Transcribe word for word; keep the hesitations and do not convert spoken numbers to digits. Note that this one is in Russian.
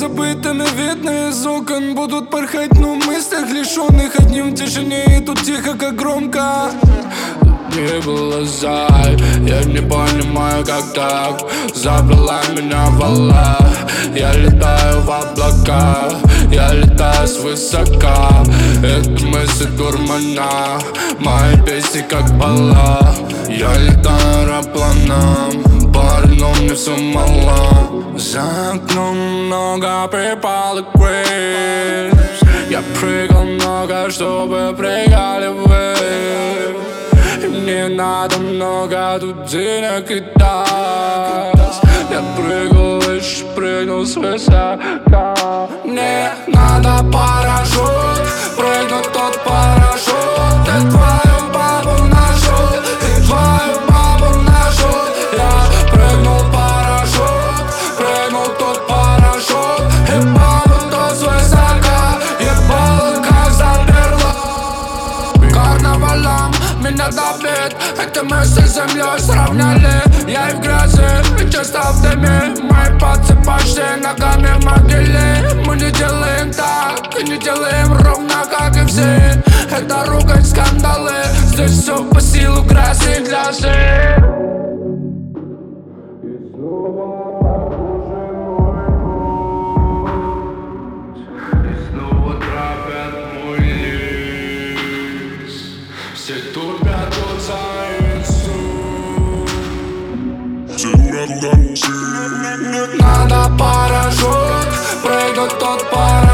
забытыми видно из окон. Будут порхать, но в мыслях лишенных одним в тишине. И тут тихо, как громко. Не было жаль, я не понимаю, как так. Забрала меня волна. Я летаю в облака, я летаю свысока. Это мысль дурмана, мои песни как бала. Я летаю аэропланом, парень, но мне все мало. За окном много припалок waves. Я прыгал много, чтобы прыгали вы. И мне надо много тут денег и таз. Я прыгал выше, прыгнул свысока. Мне надо парашют, прыгнуть тот парашют. И твою бабу нашел, и твою бабу нашел. Я прыгнул парашют, прыгнул тот парашют. И бабу тот свысока, ебало как замерло. Карнавалом меня давит, эти мысли с землей сравняли. Я и в грязи, и часто в дыме. Мои пальцы почти ногами в могиле. Мы не делаем так, и не делаем ровно, как и все. Это ругань, скандалы. Здесь все по силу грязи для всех. Все тупят тут за инсу. Все дура туда. Надо парашют, прыгнуть тот парашют.